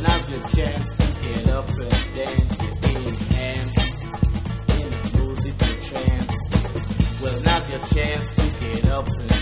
now's your chance to get up and dance. You enhance in a musical trance. Well, now's your chance to get up and